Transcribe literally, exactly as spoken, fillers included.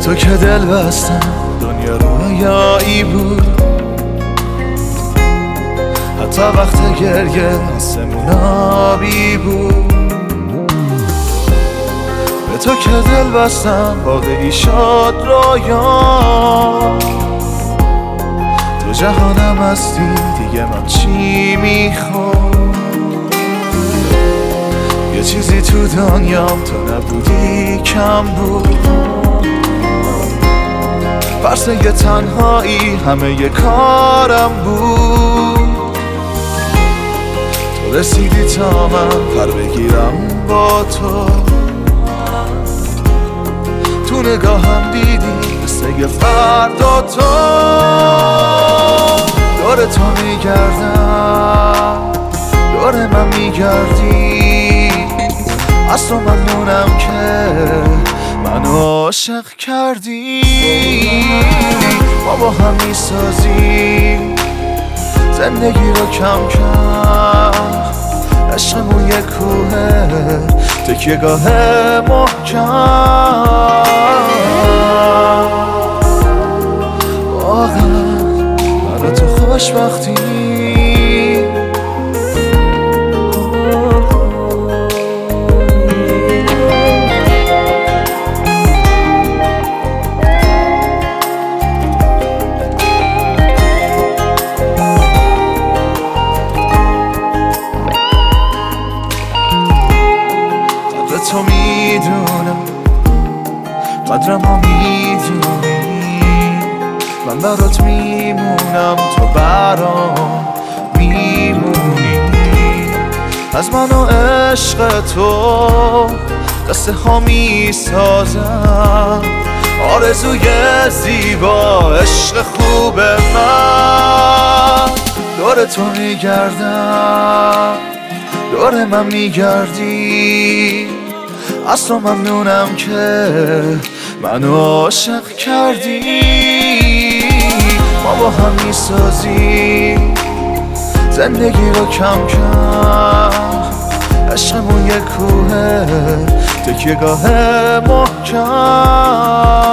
تو که دل بستم دنیا رویایی بود، حتی وقت گریه آسمون آبی بود. به تو که دل بستم واقعی شد رویام، تو جهانم هستی دیگه من چی میخوام. یه چیزی تو دنیام تو نبودی کم بود، فرسه یه تنهایی همه یه کارم بود. تو رسیدی تا من پر بگیرم با تو، تو نگاهم دیدی مثل یه فردا تو. دور تو میگردم، دور من میگردی، از تو ممنونم که منو عاشق کردی. ما با هم میسازیم زندگی رو کم کم، عشقمون یه کوه تکیه‌گاه محکم. واقعا من و تو خوشبختی، تو میدونم قدرمو میدونی، من برات میمونم تو برام میمونی. از من و عشق تو قصه ها میسازم، آرزوی زیبا عشق خوب من. دور تو میگردم، دور من میگردی، از تو ممنونم که منو عاشق کردی. ما با هم میسازیم زندگی رو کم کم، عشقمون یه کوه تکیه‌گاه محکم.